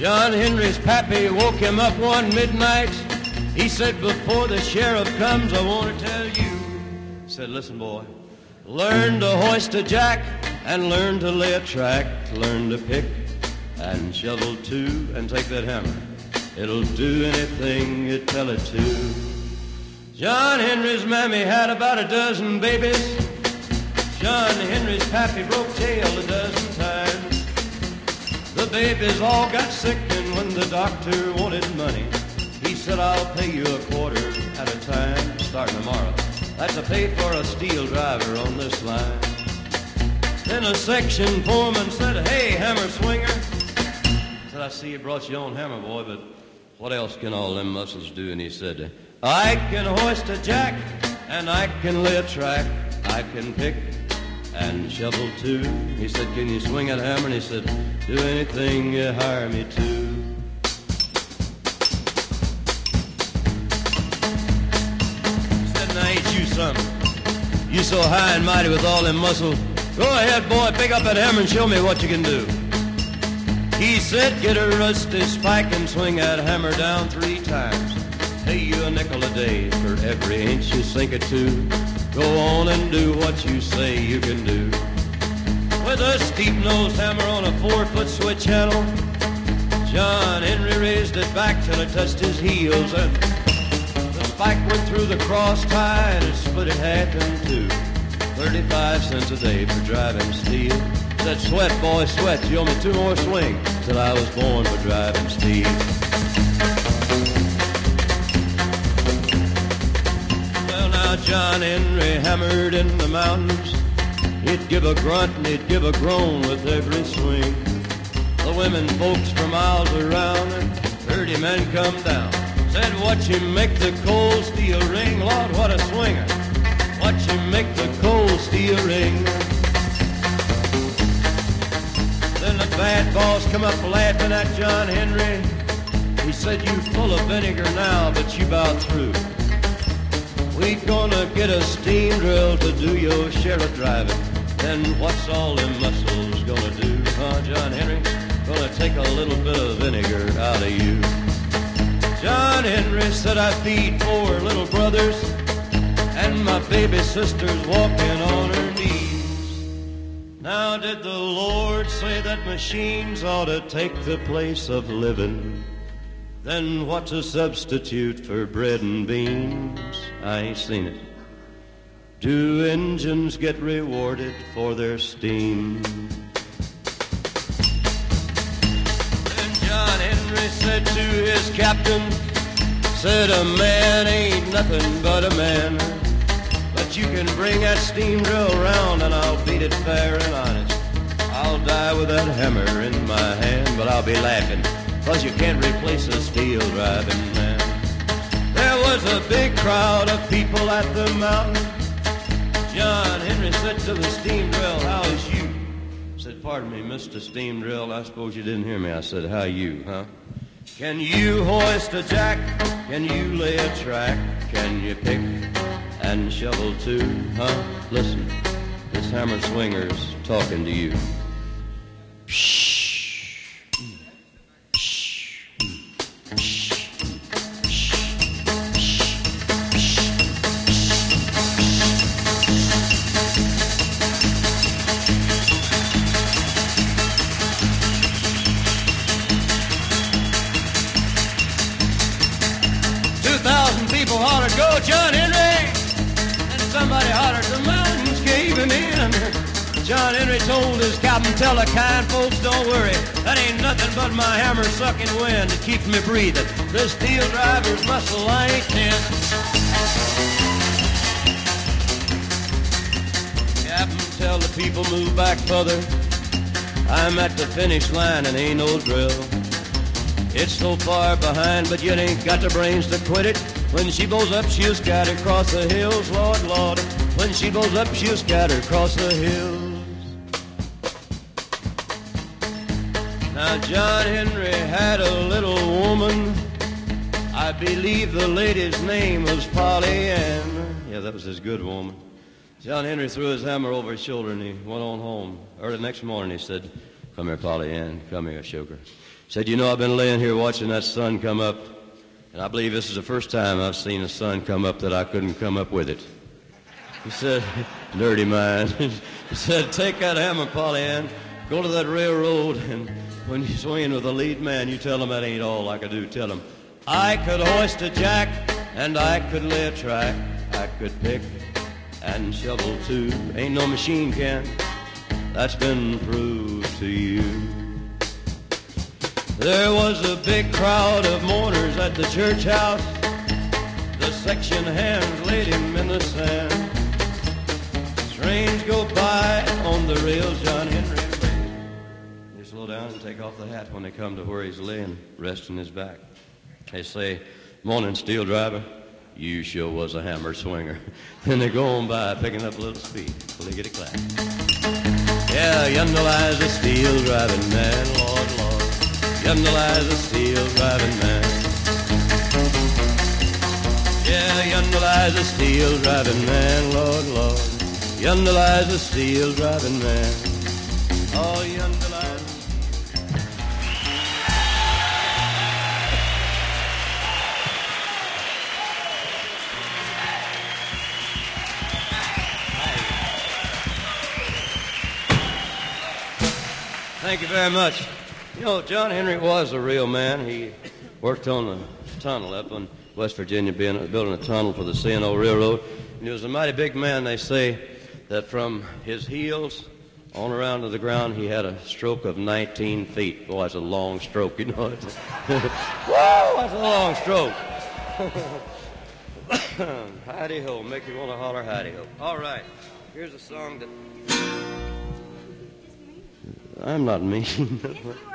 John Henry's pappy woke him up one midnight. He said, before the sheriff comes, I want to tell you. He said, listen, boy, learn to hoist a jack and learn to lay a track. Learn to pick and shovel too, and take that hammer. It'll do anything you tell it to. John Henry's mammy had about a dozen babies. John Henry's pappy broke tail a dozen times. The babies all got sick, and when the doctor wanted money, he said, I'll pay you a quarter at a time, starting tomorrow. That's a pay for a steel driver on this line. Then a section foreman said, hey, hammer swinger. He said, I see you brought your own hammer, boy, but what else can all them muscles do? And he said, I can hoist a jack, and I can lay a track. I can pick and shovel too. He said, can you swing that hammer? And he said, do anything you hire me to. He said, now ain't you something? You so high and mighty with all them muscles. Go ahead, boy, pick up that hammer and show me what you can do. He said, get a rusty spike and swing that hammer down 3 times. Pay you a nickel a day for every inch you sink it to. Go on and do what you say you can do. With a steep-nosed hammer on a 4-foot switch handle, John Henry raised it back till it touched his heels, and the spike went through the cross tie and it split it half in two. 35 cents a day for driving steel. Said, sweat, boy, sweat. You owe me 2 more swings till I was born for driving steel. Well, now John Henry hammered in the mountains. He'd give a grunt and he'd give a groan with every swing. The women folks for miles around heard him and come down. Said, watch him make the cold steel ring. Lord, what a swinger. Watch him make the cold steel ring. Then the bad boss come up laughing at John Henry. He said, you full of vinegar now, but you about through. We gonna get a steam drill to do your share of driving. Then what's all them muscles gonna do, huh, John Henry? Gonna take a little bit of vinegar out of you. John Henry said, I feed 4 little brothers, and my baby sister's walking on her knees. Now did the Lord say that machines ought to take the place of living? Then what's a substitute for bread and beans? I ain't seen it. Do engines get rewarded for their steam? Then John Henry said to his captain, said, a man ain't nothing but a man. But you can bring that steam drill round and I'll beat it fair and honest. I'll die with that hammer in my hand, but I'll be laughing, 'cause you can't replace a steel driving man. There was a big crowd of people at the mountain. John Henry said to the steam drill, how is you? Said, pardon me, Mr. Steam Drill, I suppose you didn't hear me. I said, how you, huh? Can you hoist a jack? Can you lay a track? Can you pick and shovel too, huh? Listen, this hammer swinger's talking to you. 2,000 people hollered, go John Henry! And somebody hollered, the mountains gave him in. John Henry told his captain, tell the kind folks, don't worry, that ain't nothing but my hammer sucking wind that keeps me breathing. This steel driver's muscle I ain't thin. Captain, tell the people move back further. I'm at the finish line and ain't no drill. It's so far behind, but you ain't got the brains to quit it. When she blows up, she'll scatter across the hills, Lord, Lord. When she blows up, she'll scatter across the hills. Now, John Henry had a little woman. I believe the lady's name was Polly Ann. Yeah, that was his good woman. John Henry threw his hammer over his shoulder and he went on home. Early the next morning he said, come here, Polly Ann, come here, sugar. Said, you know, I've been laying here watching that sun come up, and I believe this is the first time I've seen a sun come up that I couldn't come up with it. He said, dirty mind. He said, take that hammer, Polly Ann, go to that railroad, and when you're swinging with the lead man, you tell him that ain't all I could do. Tell him, I could hoist a jack, and I could lay a track. I could pick and shovel too. Ain't no machine can. That's been proved to you. There was a big crowd of mourners at the church house. The section hands laid him in the sand. Trains go by on the rails, John Henry. They slow down and take off the hat when they come to where he's laying, resting his back. They say, morning, steel driver. You sure was a hammer swinger. Then they go on by, picking up a little speed. Clickety-clack. Yeah, yonder lies a steel driving man, Lord, Lord. Yonder lies a steel driving man. Yeah, yonder lies a steel driving man, Lord, Lord. Yonder lies a steel driving man. Oh, yonder lies. Thank you very much. You know, John Henry was a real man. He worked on the tunnel up in West Virginia, building a tunnel for the C&O Railroad. And he was a mighty big man. They say that from his heels on around to the ground, he had a stroke of 19 feet. Boy, that's a long stroke, you know. Whoa, that's a long stroke. Hidey-ho, make you want to holler hidey-ho. All right, here's a song that... I'm not mean.